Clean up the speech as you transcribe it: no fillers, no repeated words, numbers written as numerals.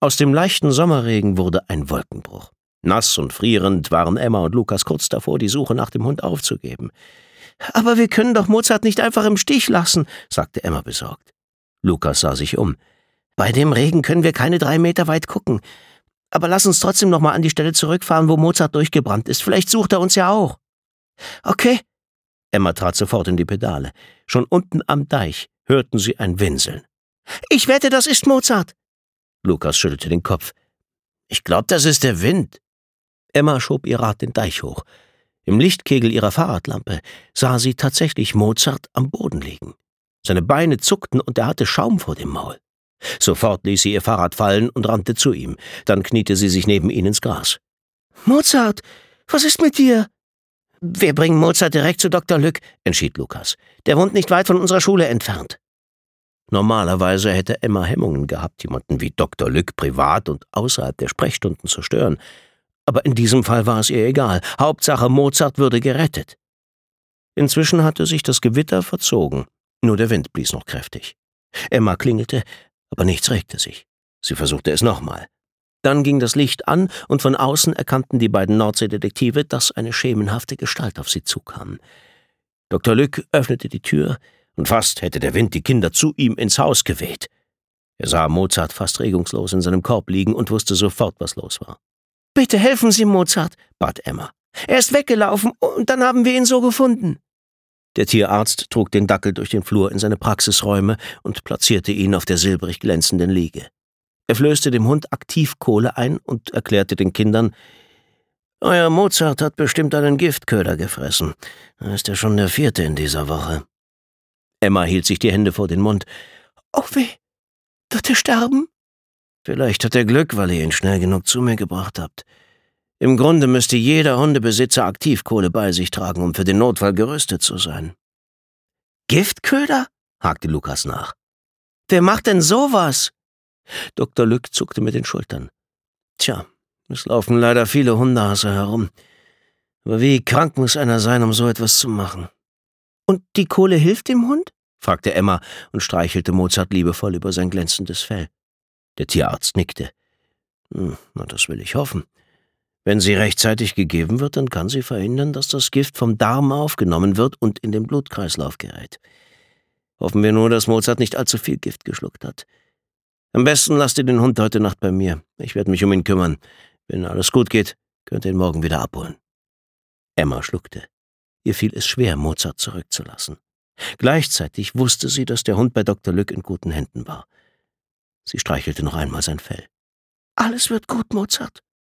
Aus dem leichten Sommerregen wurde ein Wolkenbruch. Nass und frierend waren Emma und Lukas kurz davor, die Suche nach dem Hund aufzugeben. »Aber wir können doch Mozart nicht einfach im Stich lassen«, sagte Emma besorgt. Lukas sah sich um. »Bei dem Regen können wir keine 3 Meter weit gucken. Aber lass uns trotzdem noch mal an die Stelle zurückfahren, wo Mozart durchgebrannt ist. Vielleicht sucht er uns ja auch.« »Okay.« Emma trat sofort in die Pedale. Schon unten am Deich hörten sie ein Winseln. »Ich wette, das ist Mozart!« Lukas schüttelte den Kopf. »Ich glaube, das ist der Wind.« Emma schob ihr Rad den Deich hoch. Im Lichtkegel ihrer Fahrradlampe sah sie tatsächlich Mozart am Boden liegen. Seine Beine zuckten und er hatte Schaum vor dem Maul. Sofort ließ sie ihr Fahrrad fallen und rannte zu ihm. Dann kniete sie sich neben ihn ins Gras. »Mozart, was ist mit dir?« »Wir bringen Mozart direkt zu Dr. Lück«, entschied Lukas. »Der wohnt nicht weit von unserer Schule entfernt.« Normalerweise hätte Emma Hemmungen gehabt, jemanden wie Dr. Lück privat und außerhalb der Sprechstunden zu stören. Aber in diesem Fall war es ihr egal. Hauptsache, Mozart würde gerettet. Inzwischen hatte sich das Gewitter verzogen. Nur der Wind blies noch kräftig. Emma klingelte, aber nichts regte sich. Sie versuchte es nochmal. Dann ging das Licht an und von außen erkannten die beiden Nordseedetektive, dass eine schemenhafte Gestalt auf sie zukam. Dr. Lück öffnete die Tür und fast hätte der Wind die Kinder zu ihm ins Haus geweht. Er sah Mozart fast regungslos in seinem Korb liegen und wusste sofort, was los war. »Bitte helfen Sie Mozart«, bat Emma. »Er ist weggelaufen und dann haben wir ihn so gefunden.« Der Tierarzt trug den Dackel durch den Flur in seine Praxisräume und platzierte ihn auf der silbrig glänzenden Liege. Er flößte dem Hund Aktivkohle ein und erklärte den Kindern, »Euer Mozart hat bestimmt einen Giftköder gefressen. Da ist er schon der 4. in dieser Woche.« Emma hielt sich die Hände vor den Mund. »Oh weh, wird er sterben?« »Vielleicht hat er Glück, weil ihr ihn schnell genug zu mir gebracht habt. Im Grunde müsste jeder Hundebesitzer Aktivkohle bei sich tragen, um für den Notfall gerüstet zu sein.« »Giftköder?« hakte Lukas nach. »Wer macht denn sowas?« Dr. Lück zuckte mit den Schultern. »Tja, es laufen leider viele Hundehasser herum. Aber wie krank muss einer sein, um so etwas zu machen?« »Und die Kohle hilft dem Hund?« fragte Emma und streichelte Mozart liebevoll über sein glänzendes Fell. Der Tierarzt nickte. »Na, das will ich hoffen. Wenn sie rechtzeitig gegeben wird, dann kann sie verhindern, dass das Gift vom Darm aufgenommen wird und in den Blutkreislauf gerät. Hoffen wir nur, dass Mozart nicht allzu viel Gift geschluckt hat. Am besten lasst ihr den Hund heute Nacht bei mir. Ich werde mich um ihn kümmern. Wenn alles gut geht, könnt ihr ihn morgen wieder abholen.« Emma schluckte. Ihr fiel es schwer, Mozart zurückzulassen. Gleichzeitig wusste sie, dass der Hund bei Dr. Lück in guten Händen war. Sie streichelte noch einmal sein Fell. »Alles wird gut, Mozart«,